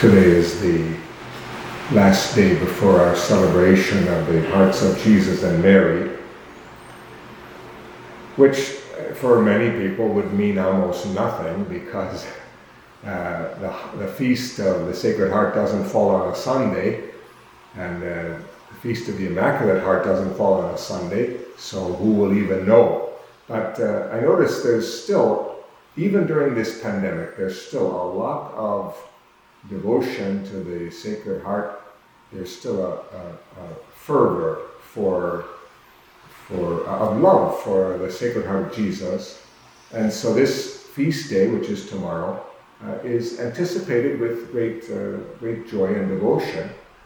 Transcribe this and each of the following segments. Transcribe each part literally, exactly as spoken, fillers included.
Today is the last day before our celebration of the hearts of Jesus and Mary, which for many people would mean almost nothing because uh, the, the feast of the Sacred Heart doesn't fall on a Sunday, and uh, the Feast of the Immaculate Heart doesn't fall on a Sunday, so who will even know? But uh, I notice there's still, even during this pandemic, there's still a lot of devotion to the Sacred Heart. There's still a, a, a fervor for, for uh, of love for the Sacred Heart of Jesus. And so this feast day, which is tomorrow, uh, is anticipated with great, uh, great joy and devotion.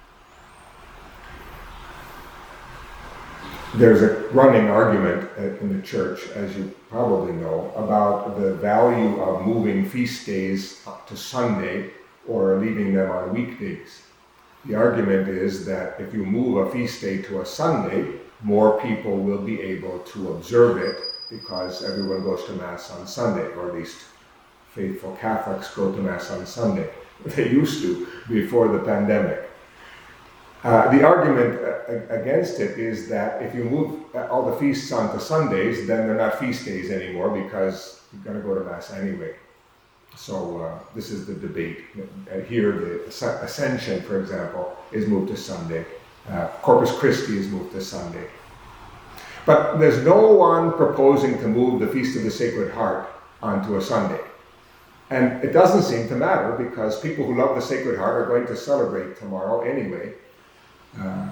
There's a running argument in the church, as you probably know, about the value of moving feast days up to Sunday or leaving them on weekdays. The argument is that if you move a feast day to a Sunday, more people will be able to observe it because everyone goes to Mass on Sunday, or at least faithful Catholics go to Mass on Sunday. They used to before the pandemic. Uh, the argument uh, against it is that if you move all the feasts onto Sundays, then they're not feast days anymore because you're going to go to Mass anyway. So uh, this is the debate. Uh, here, the Ascension, for example, is moved to Sunday. Uh, Corpus Christi is moved to Sunday. But there's no one proposing to move the Feast of the Sacred Heart onto a Sunday. And it doesn't seem to matter because people who love the Sacred Heart are going to celebrate tomorrow anyway. Uh,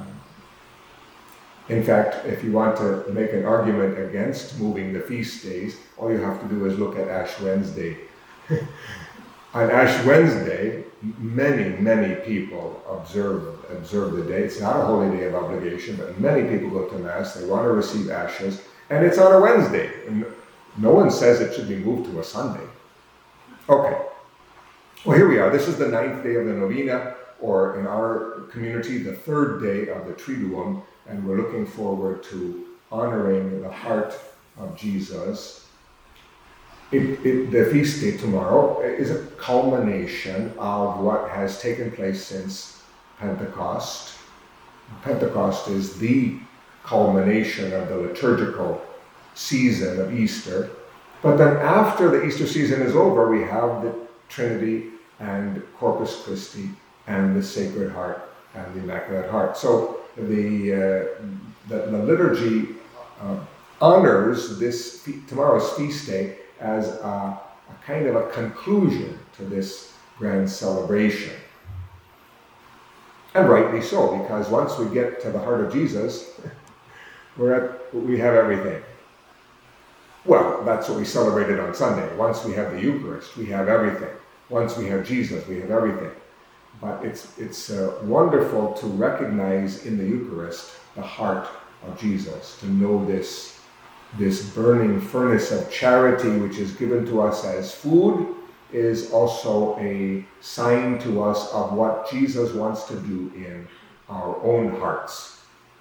in fact, if you want to make an argument against moving the feast days, all you have to do is look at Ash Wednesday. On Ash Wednesday, many, many people observe observe the day. It's not a holy day of obligation, but many people go to Mass. They want to receive ashes, and it's on a Wednesday. And no one says it should be moved to a Sunday. Okay. Well, here we are. This is the ninth day of the Novena, or in our community, the third day of the Triduum, and we're looking forward to honoring the heart of Jesus. It, it, the feast day tomorrow is a culmination of what has taken place since Pentecost. Pentecost is the culmination of the liturgical season of Easter. But then after the Easter season is over, we have the Trinity and Corpus Christi and the Sacred Heart and the Immaculate Heart. So the, uh, the, the liturgy uh, honors this fe- tomorrow's feast day as a, a kind of a conclusion to this grand celebration. And rightly so, because once we get to the heart of Jesus, we're at, we have everything. Well, that's what we celebrated on Sunday. Once we have the Eucharist, we have everything. Once we have Jesus, we have everything. But it's, it's uh, wonderful to recognize in the Eucharist the heart of Jesus, to know this This burning furnace of charity, which is given to us as food, is also a sign to us of what Jesus wants to do in our own hearts.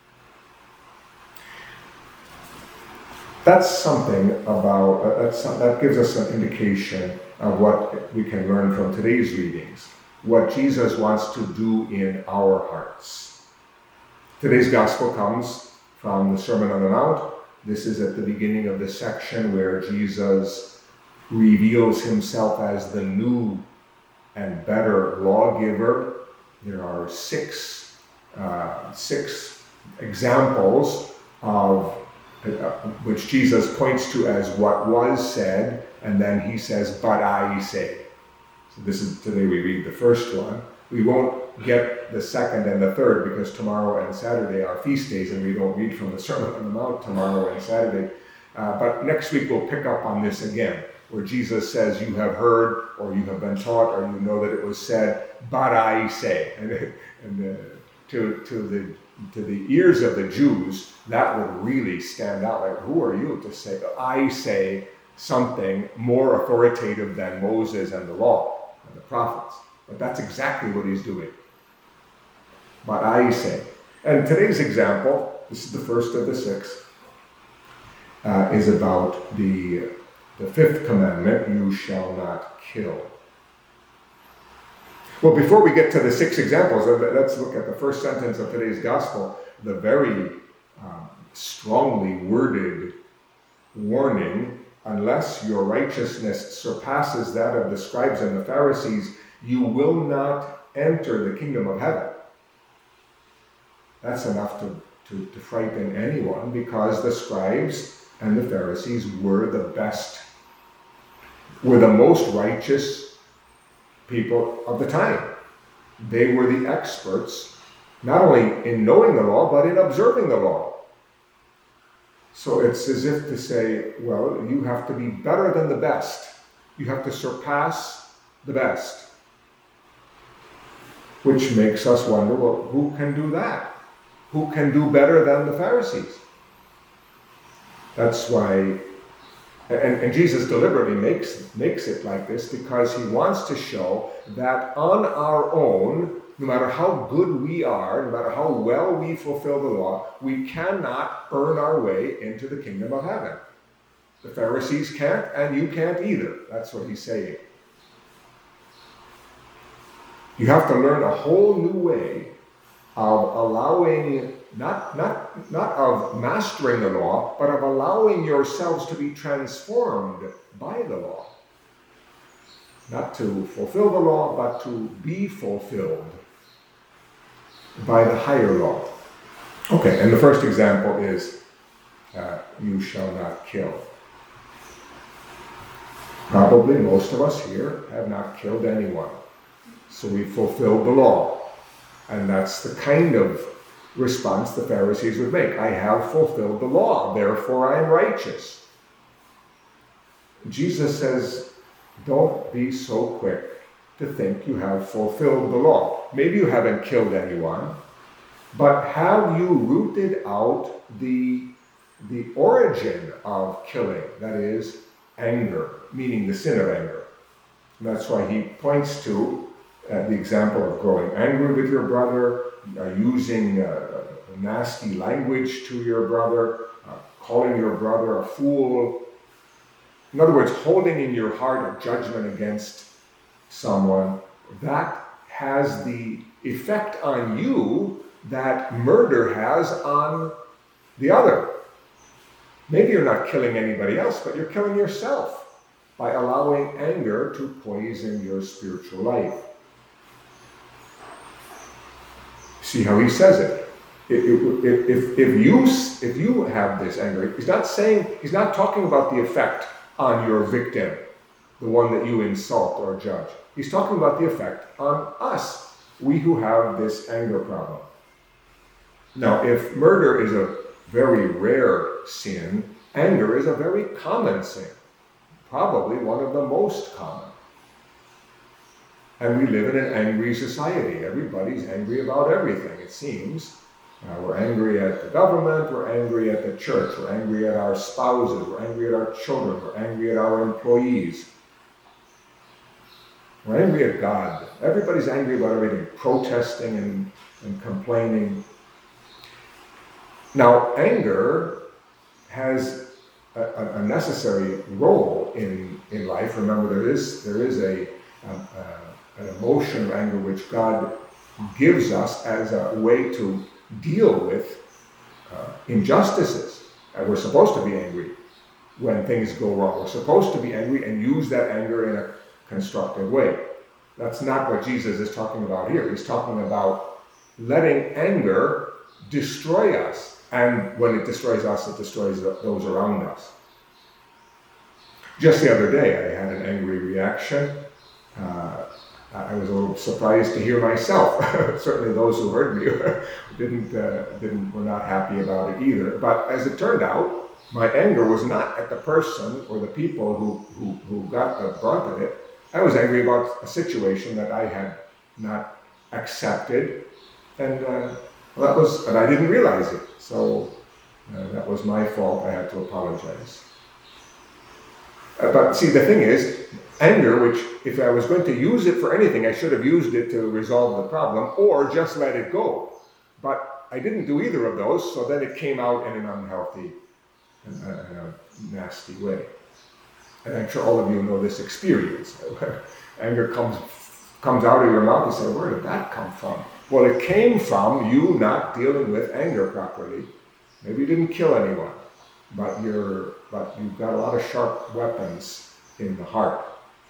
That's something about, uh, that's, that gives us an indication of what we can learn from today's readings, what Jesus wants to do in our hearts. Today's Gospel comes from the Sermon on the Mount. This is at the beginning of the section where Jesus reveals himself as the new and better lawgiver. There are six, uh, six examples of uh, which Jesus points to as what was said, and then he says, "But I say." So this is today we read the first one. We won't get the second and the third because tomorrow and Saturday are feast days and we don't read from the Sermon on the Mount tomorrow and Saturday. Uh, but next week we'll pick up on this again, where Jesus says, "You have heard, or you have been taught, or you know that it was said, but I say." And, and uh, to, to, the, to the ears of the Jews, that would really stand out. Like, who are you to say, I say something more authoritative than Moses and the law and the prophets? But that's exactly what he's doing. But I say. And today's example, this is the first of the six, uh, is about the, the fifth commandment, you shall not kill. Well, before we get to the six examples, let's look at the first sentence of today's gospel, the very um, strongly worded warning: unless your righteousness surpasses that of the scribes and the Pharisees, you will not enter the kingdom of heaven. That's enough to, to, to frighten anyone, because the scribes and the Pharisees were the best, were the most righteous people of the time. They were the experts, not only in knowing the law, but in observing the law. So it's as if to say, well, you have to be better than the best. You have to surpass the best. Which makes us wonder, well, who can do that? Who can do better than the Pharisees? That's why, and, and Jesus deliberately makes, makes it like this, because he wants to show that on our own, no matter how good we are, no matter how well we fulfill the law, we cannot earn our way into the kingdom of heaven. The Pharisees can't, and you can't either. That's what he's saying. You have to learn a whole new way of allowing, not, not, not of mastering the law, but of allowing yourselves to be transformed by the law. Not to fulfill the law, but to be fulfilled by the higher law. Okay, and the first example is, uh, you shall not kill. Probably most of us here have not killed anyone. So we fulfilled the law. And that's the kind of response the Pharisees would make. I have fulfilled the law, therefore I am righteous. Jesus says, don't be so quick to think you have fulfilled the law. Maybe you haven't killed anyone, but have you rooted out the, the origin of killing? That is, anger, meaning the sin of anger. And that's why he points to Uh, the example of growing angry with your brother, uh, using uh, nasty language to your brother, uh, calling your brother a fool. In other words, holding in your heart a judgment against someone, that has the effect on you that murder has on the other. Maybe you're not killing anybody else, but you're killing yourself by allowing anger to poison your spiritual life. See how he says it. If, if, if, you, if you have this anger, he's not saying, he's not talking about the effect on your victim, the one that you insult or judge. He's talking about the effect on us, we who have this anger problem. Now, if murder is a very rare sin, anger is a very common sin, probably one of the most common. And we live in an angry society. Everybody's angry about everything, it seems. Uh, we're angry at the government, we're angry at the church, we're angry at our spouses, we're angry at our children, we're angry at our employees. We're angry at God. Everybody's angry about everything, protesting and, and complaining. Now, anger has a, a necessary role in, in life. Remember, there is, there is a, a, a an emotion of anger which God gives us as a way to deal with uh, injustices. And we're supposed to be angry when things go wrong. We're supposed to be angry and use that anger in a constructive way. That's not what Jesus is talking about here. He's talking about letting anger destroy us. And when it destroys us, it destroys those around us. Just the other day, I had an angry reaction. Uh, I was a little surprised to hear myself. Certainly those who heard me didn't, uh, didn't, were not happy about it either. But as it turned out, my anger was not at the person or the people who, who, who got the brunt of it. I was angry about a situation that I had not accepted, and uh, well, that was, and I didn't realize it. So uh, that was my fault. I had to apologize. Uh, but see, the thing is, anger, which if I was going to use it for anything, I should have used it to resolve the problem or just let it go. But I didn't do either of those, so then it came out in an unhealthy and a, a nasty way. And I'm sure all of you know this experience. Anger comes comes out of your mouth, you say, where did that come from? Well, it came from you not dealing with anger properly. Maybe you didn't kill anyone, but you're but you've got a lot of sharp weapons in the heart.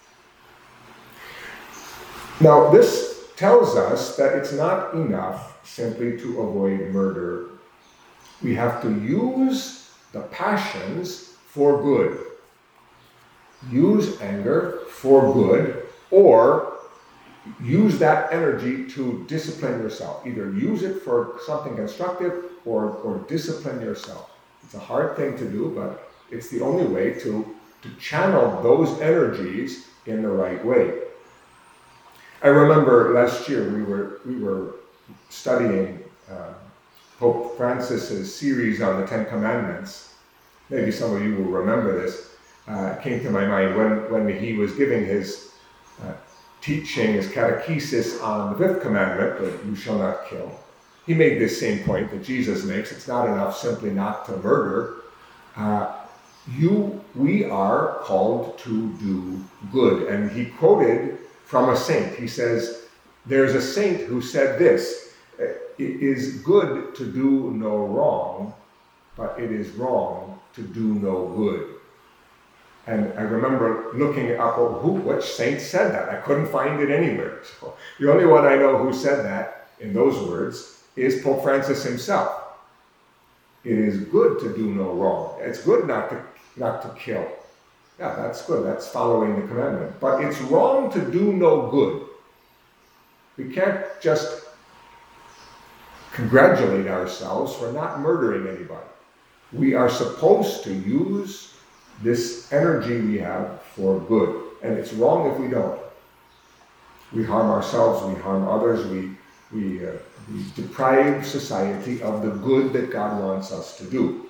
Now, this tells us that it's not enough simply to avoid murder. We have to use the passions for good. Use anger for good, or use that energy to discipline yourself. Either use it for something constructive or, or discipline yourself. It's a hard thing to do, but it's the only way to, to channel those energies in the right way. I remember last year we were we were studying uh, Pope Francis's series on the Ten Commandments. Maybe some of you will remember this. Uh, it came to my mind when, when he was giving his uh, teaching, his catechesis on the fifth commandment, that you shall not kill. He made this same point that Jesus makes. It's not enough simply not to murder. Uh, you, we are called to do good. And he quoted from a saint. He says, there's a saint who said this, it is good to do no wrong, but it is wrong to do no good. And I remember looking up, oh, who, which saint said that? I couldn't find it anywhere. So the only one I know who said that in those words is Pope Francis himself. It is good to do no wrong. It's good not to not to kill. Yeah, that's good. That's following the commandment. But it's wrong to do no good. We can't just congratulate ourselves for not murdering anybody. We are supposed to use this energy we have for good. And it's wrong if we don't. We harm ourselves, we harm others, we, we, uh, we deprive society of the good that God wants us to do.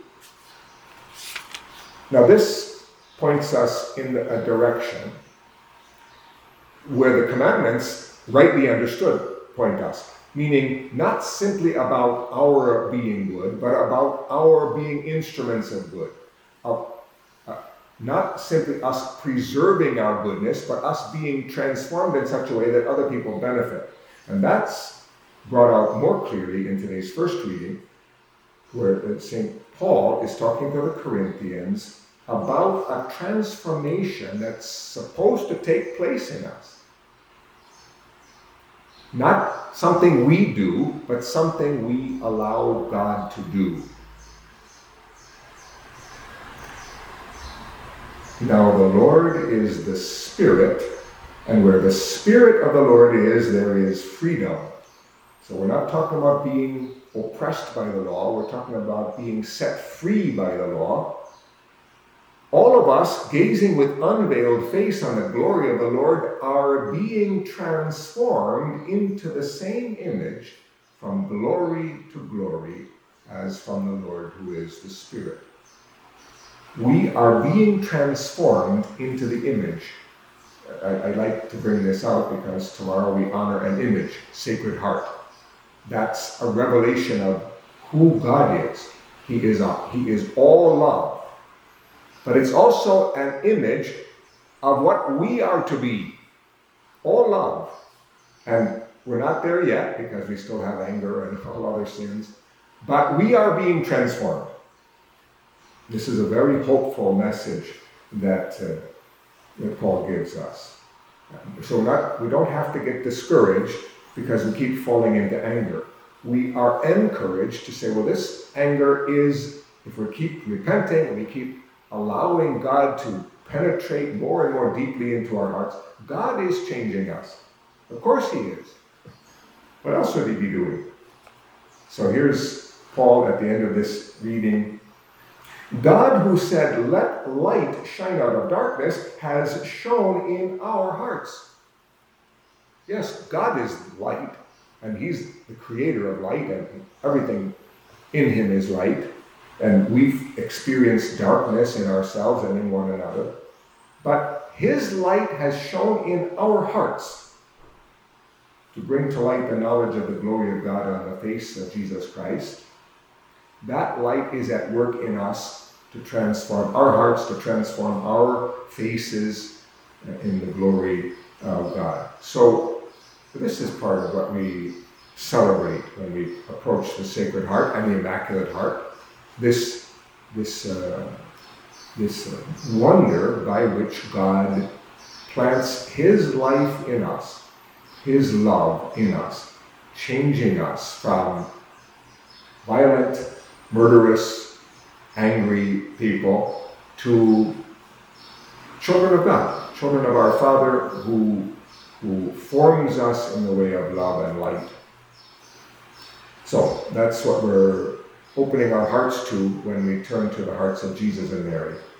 Now this points us in a direction where the commandments, rightly understood, point us. Meaning not simply about our being good, but about our being instruments of good. Of Uh, not simply us preserving our goodness, but us being transformed in such a way that other people benefit. And that's brought out more clearly in today's first reading, where Saint Paul is talking to the Corinthians about a transformation that's supposed to take place in us. Not something we do, but something we allow God to do. Now the Lord is the Spirit, and where the Spirit of the Lord is, there is freedom. So we're not talking about being oppressed by the law, we're talking about being set free by the law. All of us, gazing with unveiled face on the glory of the Lord, are being transformed into the same image from glory to glory as from the Lord who is the Spirit. We are being transformed into the image. I, I like to bring this out because tomorrow we honor an image, Sacred Heart. That's a revelation of who God is. He is, a, he is all love. But it's also an image of what we are to be. All love. And we're not there yet because we still have anger and all other sins. But we are being transformed. This is a very hopeful message that, uh, that Paul gives us. So not, we don't have to get discouraged because we keep falling into anger. We are encouraged to say, well, this anger is, if we keep repenting and we keep allowing God to penetrate more and more deeply into our hearts, God is changing us. Of course he is. What else would he be doing? So here's Paul at the end of this reading. God who said, let light shine out of darkness, has shone in our hearts. Yes, God is light, and he's the creator of light, and everything in him is light. And we've experienced darkness in ourselves and in one another. But his light has shone in our hearts to bring to light the knowledge of the glory of God on the face of Jesus Christ. That light is at work in us to transform our hearts, to transform our faces in the glory of God. So this is part of what we celebrate when we approach the Sacred Heart and the Immaculate Heart. This, this, uh, this uh, wonder by which God plants His life in us, His love in us, changing us from violent, murderous, angry people to children of God, children of our Father who, who forms us in the way of love and light. So that's what we're opening our hearts to when we turn to the hearts of Jesus and Mary.